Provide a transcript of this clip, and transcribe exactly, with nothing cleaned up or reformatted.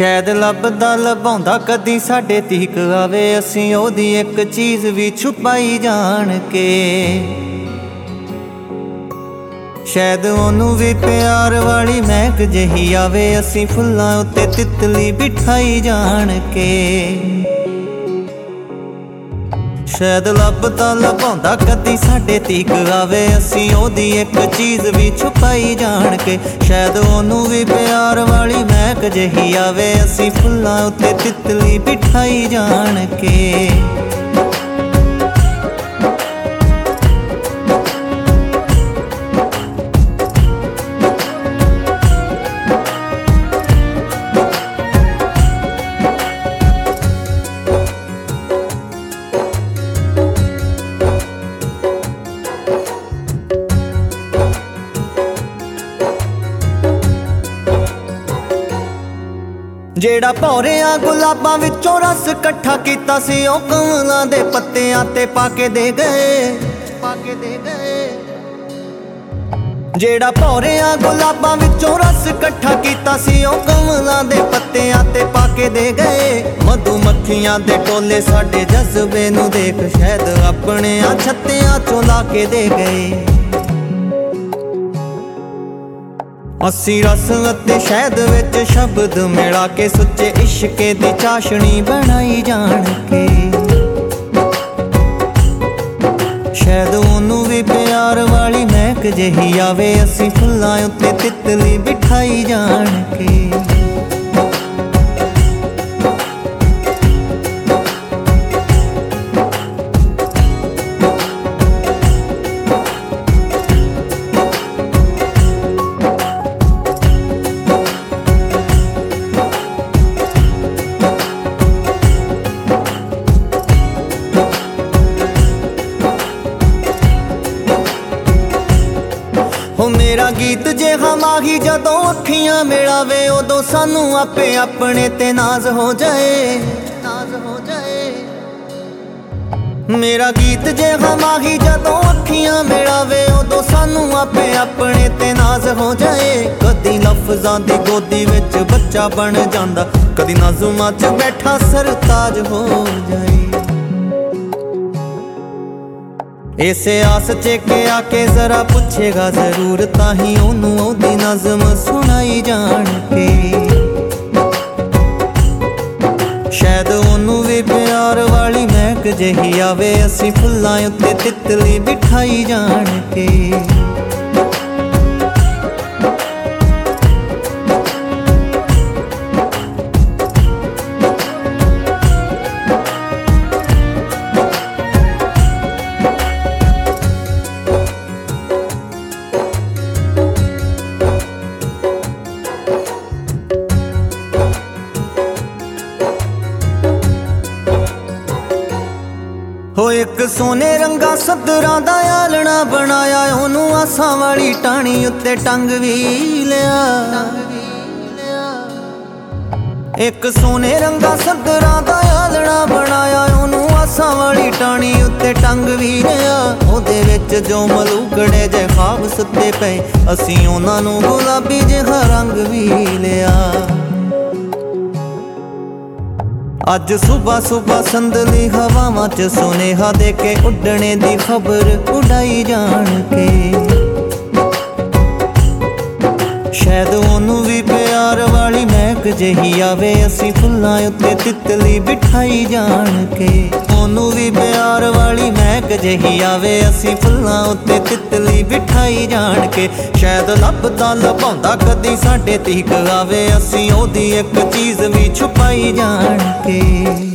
शायद लभदा लभाउंदा कदी साडे तीक आवे, असीं ओदी एक चीज़ भी छुपाई जान के। शायद ओनू भी प्यार वाली महक जही आवे, असीं फुल्लां उत्ते तितली बिठाई जान के। शायद लभदा लभाउंदा कदी साडे तीक आवे, असीं ओदी एक चीज़ भी छुपाई जान के। शायद ओनू भी प्यार वाली महक जही आवे, असीं फुल्लां उत्ते तितली बिठाई जान के। जेड़ा भौरिया गुलाबां विचों रस कट्ठा कीता सी, ओ कमलां दे पत्तियां ते पाके दे गए, पाके दे गए। जेड़ा भौरिया गुलाबां विचों रस कट्ठा कीता सी, ओ कमलां दे पत्तियां ते पाके दे गए। मधुमक्खियां दे टोले साडे जज्बे नूं देख, शायद अपने छत्तियां चों ला के दे गए। असी रस अते शहद विच शब्द मिला के, सुच्चे इश्के दी चाशनी बनाई जान के। शायद ओनू भी प्यार वाली महक जही आवे, असी फुल्लां उत्ते तितली बिठाई जान के। हो मेरा गीत जे हमाही जदों अखियां मिलावे, उदों सानू आपे अपने ते नाज हो जाए, नाज हो जाए। मेरा गीत जे हमाही जदों अखियां मिलावे, उदों सानू आपे अपने ते नाज हो जाए। कदी लफ्जां दी गोदी विच बच्चा बन जांदा, कदी नाज़ुमां च बैठा सरताज हो जाए। इसे आस च के आके जरा पुछेगा जरूर, ताही ओनू ओदी नज़म सुनाई जान के। शायद ओनू भी प्यार वाली महक जही आवे, असीं फुल्लां उत्ते तितली बिठाई जान के। हो एक सोने रंगा सदरां दा आलना बनाया, ओनू आसां वाली टाणी उत्ते टंग भी लिया। एक सोने रंगा सदरां दा आलना बनाया, ओनू आसां वाली टाणी उत्ते टंग भी लिया। ओदे विच जो मलूकड़े जे ख्वाब सुते पे, असीं ओनां नूं गुलाबी जिहा रंग भी लिया। अज सुबह सुबह संदली हवावां च सुनेहा दे के, उड्डणे दी खबर उड़ाई जान के। शायद ओनू भी प्यार वाली महक जही आवे, असीं फुल्लां उत्ते तितली बिठाई जान के। ओनू भी प्यार वाली महक जही आवे, असीं फुल्लां उत्ते तितली बिठाई जान के। शायद लभदा लभाउंदा कदी साडे तीक आवे, असीं ओदी एक चीज़ भी छुपाई जान के।